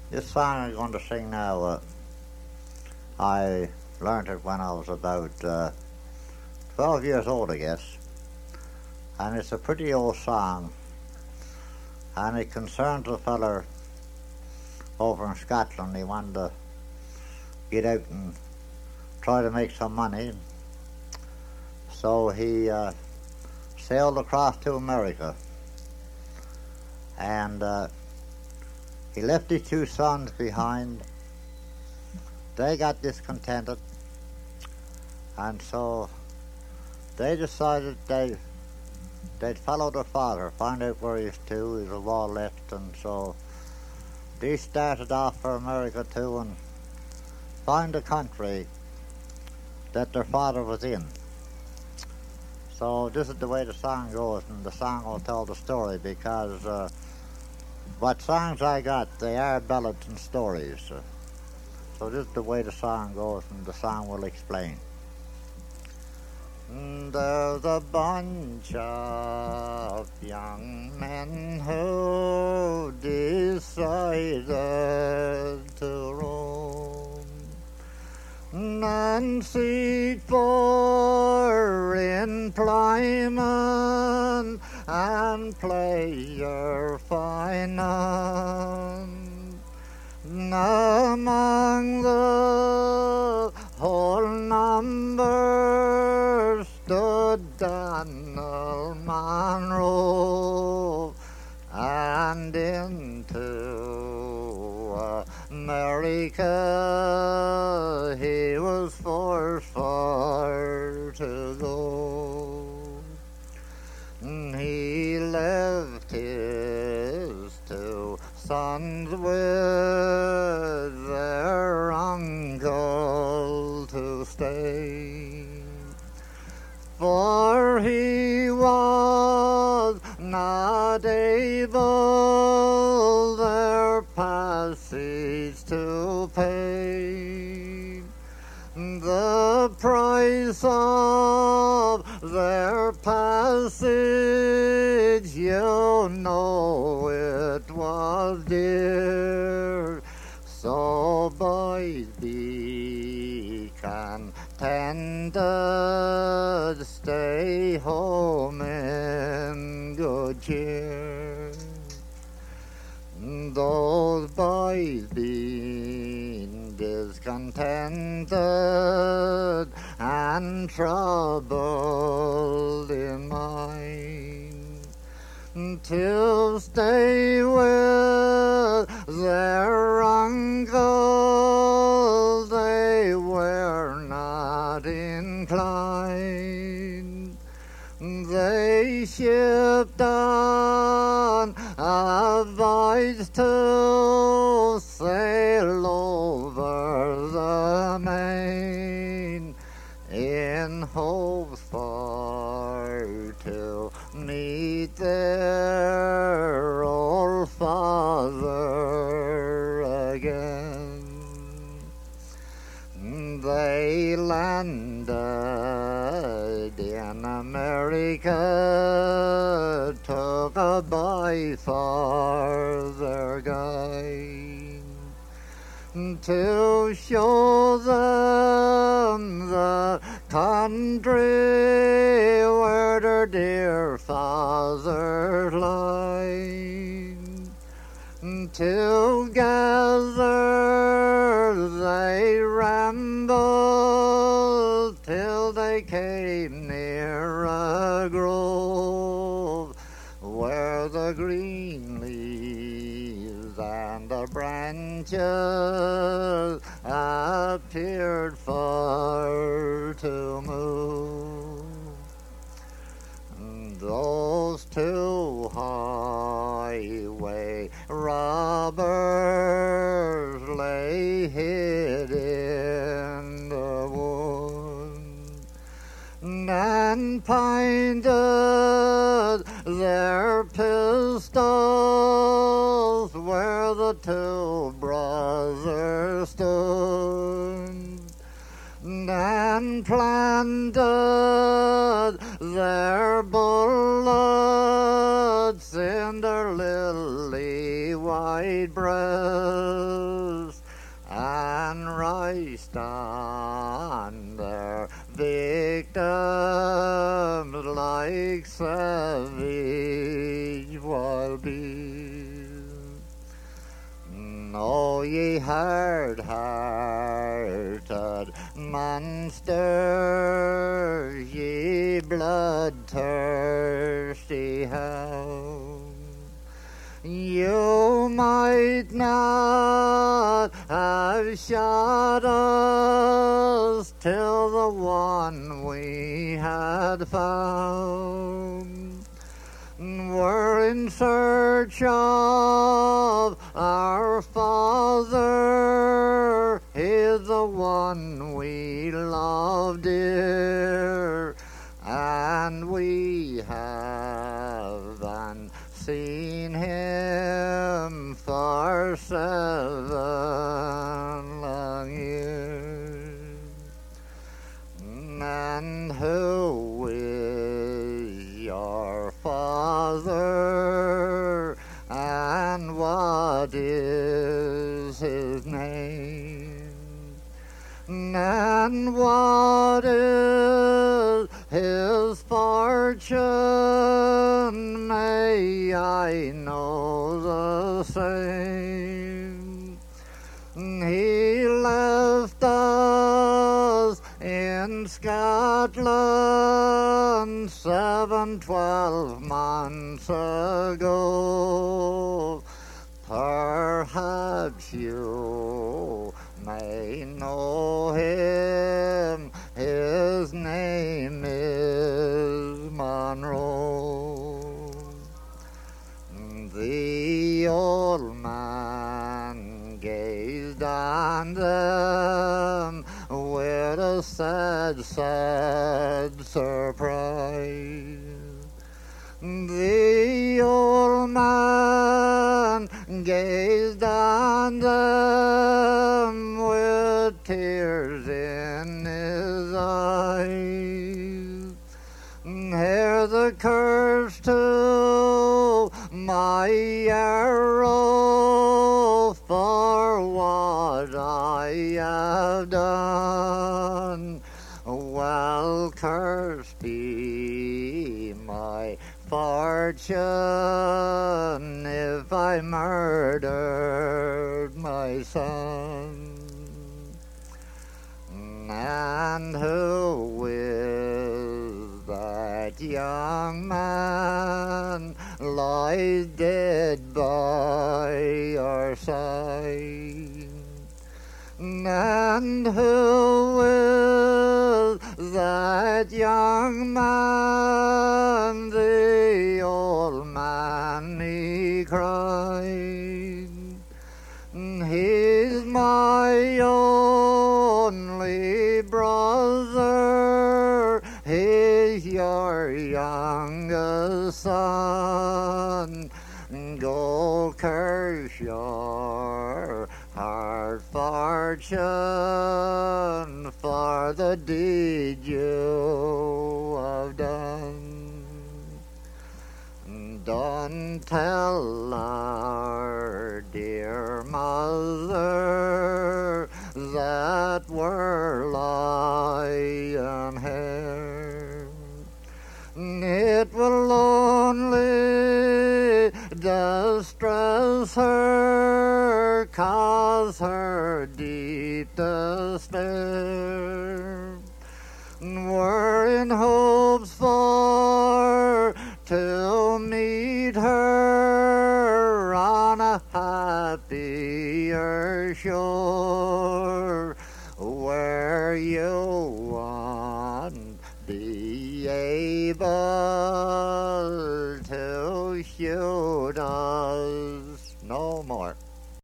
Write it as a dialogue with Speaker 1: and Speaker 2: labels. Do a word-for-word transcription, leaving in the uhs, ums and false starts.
Speaker 1: This song I'm going to sing now, uh, I learned it when I was about uh, twelve years old, I guess. And it's a pretty old song. And it concerns a feller over in Scotland. He wanted to get out and try to make some money. So he uh, sailed across to America. And uh, he left his two sons behind. They got discontented, and so they decided they, they'd follow their father, find out where he was to. He was a while left, and so they started off for America too and find a country that their father was in. So this is the way the song goes, and the song will tell the story, because uh, what songs I got, they are ballads and stories. Uh, so this is the way the song goes, and the song will explain. There's a bunch of young men who decided to roam and seek for employment and pleasure find. Among the whole number stood Donald Monroe, and into America he was forced for to go. He left his two sons with their uncle to stay, for he was not able their passage to pay. The price of their passage, you know it was dear. So boys, be contented, stay home in good cheer. Those boys being discontented and troubled in mind, to stay with their uncle they were not inclined. They shipped on a voyage to sail over the main, in hopes for to meet their old father again. They landed in America, took a boy for their guide, to show them the country where their dear father lied. Together they rambled till they came near a grove, where the green leaves and the branches appeared for to move. Those two highway robbers lay hid in the wood, and pointed their pistols where the two brothers stood, and planted their bullets in their lily white white breast and rest on their victims like savage wild beasts. Oh, ye hard-hearted monsters, ye bloodthirsty hounds, you might not have shot us till the one we had found were in search of our Father. He's the one we love dear, and we haven't seen him for seven long years. And who is your Father, and what is his name, and what is his fortune? May I know the same. He left us in Scotland seven, twelve months ago. Perhaps you may know him. His name is Monroe. The old man gazed on them with a sad, sad surprise. The old man gazed on them with tears in his eyes. Hear the curse to my arrow for what I have done. Well, cursed be my fortune if I murdered my son. And who is that young man lies dead by your side? And who is that young man? The old man, he cried. He's my only brother. He's your youngest son. Go curse your hard fortune for the deed you have done. Don't tell our dear mother that we're lying here. It will only distress her, cause her deep despair. We're in hopes for to meet her on a happier shore, where you won't be able to shoot us no more.